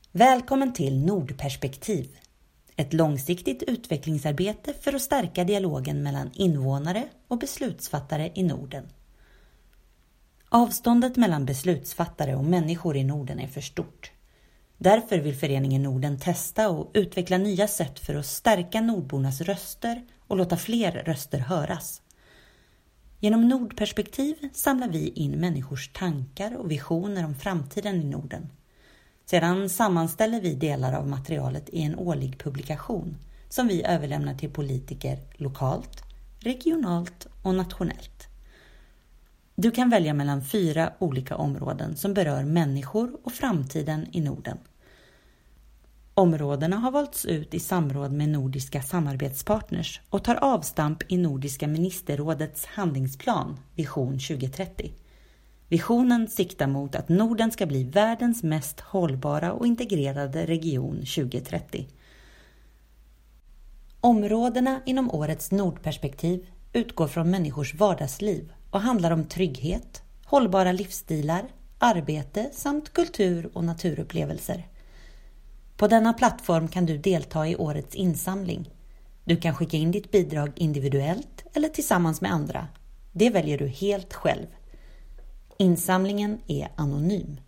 Välkommen till Nordperspektiv, ett långsiktigt utvecklingsarbete för att stärka dialogen mellan invånare och beslutsfattare i Norden. Avståndet mellan beslutsfattare och människor i Norden är för stort. Därför vill Föreningen Norden testa och utveckla nya sätt för att stärka nordbornas röster och låta fler röster höras. Genom Nordperspektiv samlar vi in människors tankar och visioner om framtiden i Norden. Sedan sammanställer vi delar av materialet i en årlig publikation som vi överlämnar till politiker lokalt, regionalt och nationellt. Du kan välja mellan 4 olika områden som berör människor och framtiden i Norden. Områdena har valts ut i samråd med nordiska samarbetspartners och tar avstamp i Nordiska ministerrådets handlingsplan Vision 2030. Visionen siktar mot att Norden ska bli världens mest hållbara och integrerade region 2030. Områdena inom årets Nordperspektiv utgår från människors vardagsliv och handlar om trygghet, hållbara livsstilar, arbete samt kultur- och naturupplevelser. På denna plattform kan du delta i årets insamling. Du kan skicka in ditt bidrag individuellt eller tillsammans med andra. Det väljer du helt själv. Insamlingen är anonym.